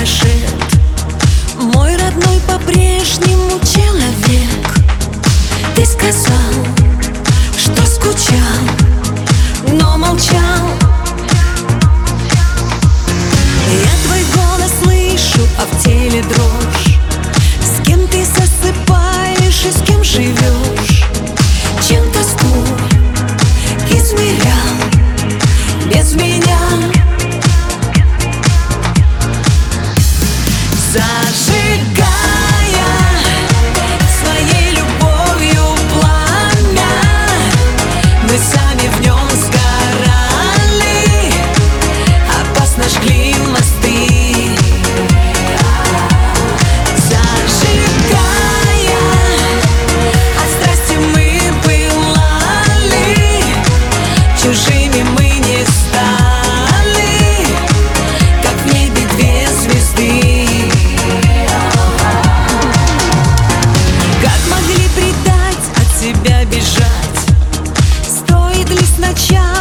рикошет. Мой родной по-прежнему человек. Ты сказал, что скучал, но молчал. Я твой голос слышу, а в теле дрожь. С кем ты засыпаешь и с кем живешь? Чем тоску измерял без меня? Зажигая своей любовью пламя, мы сами в нем сгорали, опасно жгли мосты. Зажигая, от страсти мы пылали, чужими мы не стали, как в небе две звезды. Как могли предать, от себя бежать? Стоит ли сначала